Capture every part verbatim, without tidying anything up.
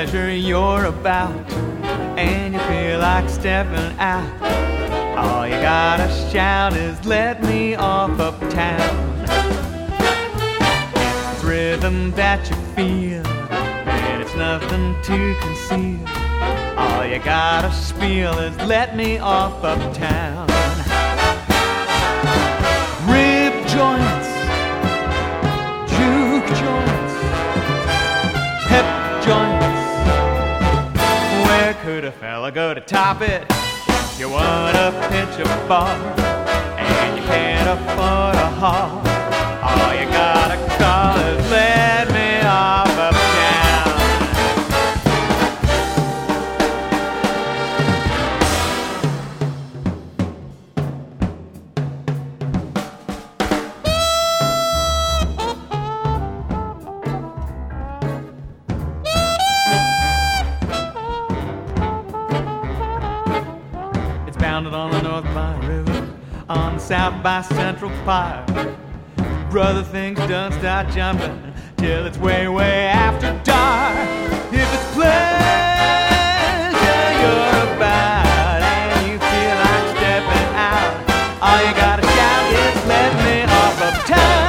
pleasure you're about, and you feel like stepping out. All you gotta shout is, let me off uptown. It's this rhythm that you feel, and it's nothing to conceal. All you gotta spiel is, let me off uptown. Rib joints, juke joints, hip joints. Where could a fella go to top it? If you wanna pitch a bar and you can't afford a hall, all you gotta call is, let me off uptown. Bounded on the North by River, on the South by Central Park. Brother, things don't start jumping till it's way, way after dark. If it's pleasure you're about and you feel like stepping out, all you gotta shout is, let me off uptown.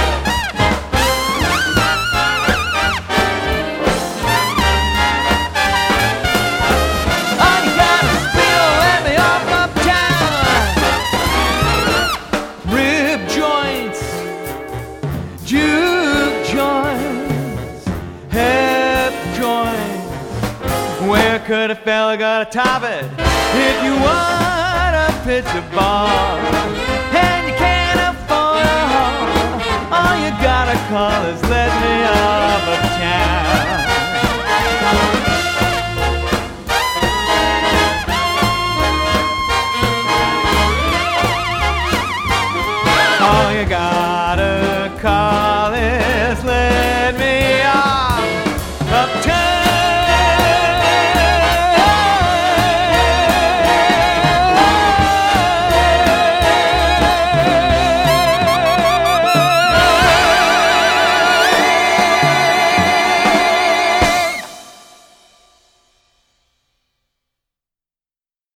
Juke joints, hip joints. Where could a fella go to top it? If you want to pitch a ball and you can't afford a hall, all you gotta call is, let me off uptown. All you got